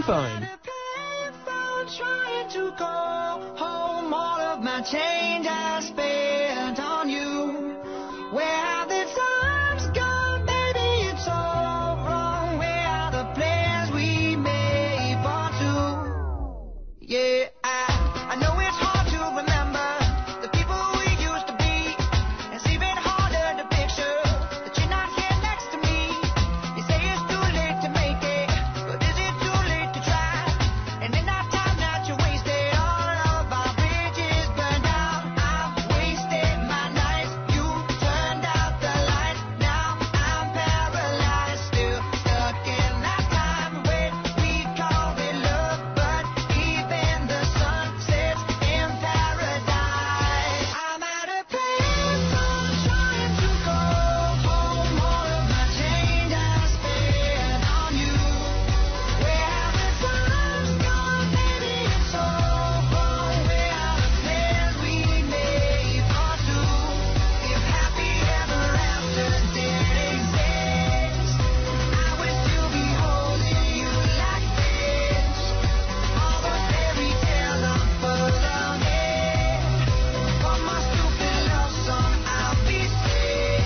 payphone. Trying to go home, all of my change I spent on you. Where have the times gone, baby? It's all wrong. Where are the plans we made for two? Yeah, I know it's hard to remember the people we used to be. It's even harder to picture that you're not here next to me. You say it's too late to make it, but is it too late to try? And in that time that you wasted, all of our bridges burned out. I've wasted my nights, you turned out the lights. Now I'm paralyzed, still stuck in that time when we called it love. But even the sun sets in paradise. I'm at a payphone trying to go home, all of my change I spent on you. Where have the times gone, baby? It's all wrong. Where are the plans we made for two? If happy ever after did exist, I would still be holding you like this. All those fairy tales I'm full of it. For my stupid love song, I'll be sick.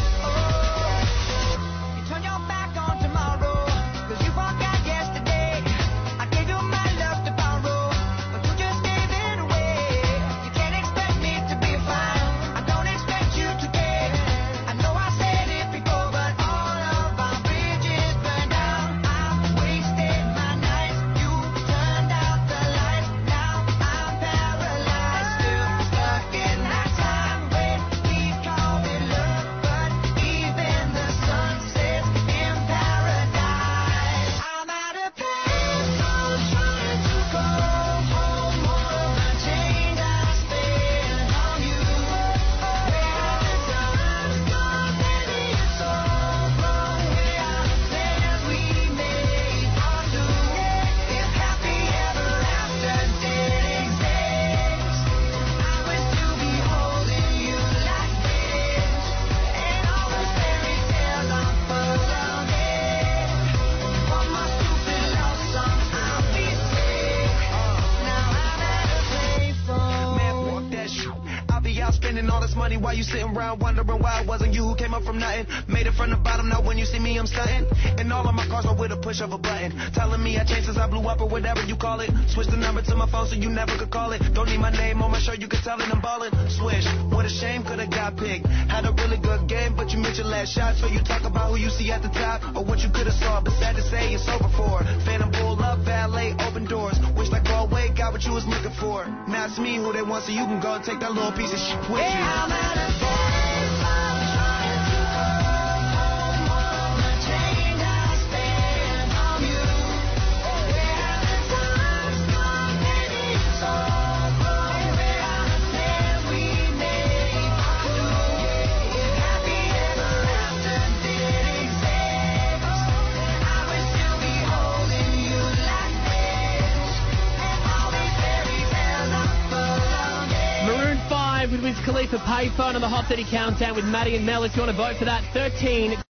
You turn your back on tomorrow, 'cause you forgot yesterday. I gave you my love to borrow, but you just gave it away. You can't expect me to be fine, I don't expect you to care. I know I said it before, but all of our bridges burned out. I've wasted my nights, you turned out the lights. Now I'm paralyzed, still stuck in that time when we called it love. But even the sun sets in paradise. I'm at a payphone trying to go home, all of my change I spent on you. Where have the times gone, baby? It's all wrong. Where are the plans we made for two? If happy ever after did exist, I would still be holding you like this. And all those fairy tales I'm full of it. For my stupid love song, I'll be sick. Now I'm at a payphone. Man, fuck that shit. I'll be out spending all this money while you sitting around wondering why it wasn't you who came up from nothing. Made it from the bottom, now when you see me, I'm stunting. And all of my cars are with a push of a button. Telling me I changed since I blew up or whatever you call it. Switch the number to my phone so you never could call it. Don't need my name on my shirt, you can tell it I'm ballin'. Swish, what a shame, could've got picked. Had a really good game, but you missed your last shot. So you talk about who you see at the top or what you could've saw. But sad to say, it's over for. Phantom pull up, valet, open doors. Wish like go away, got what you was looking for. Now it's me who they want, so you can go and take that little piece of shit with you. I'm at a payphone trying to go home, all of my change I spent on you. Where have the times gone, baby? It's all wrong. Where are the plans we made for two? If happy ever after did exist, I would still be holding you like this. And all these fairy tales are full of it. Maroon 5 with Wiz Khalifa, Payphone on the Hot 30 Countdown with Maddie and Mel. If you want to vote for that, 13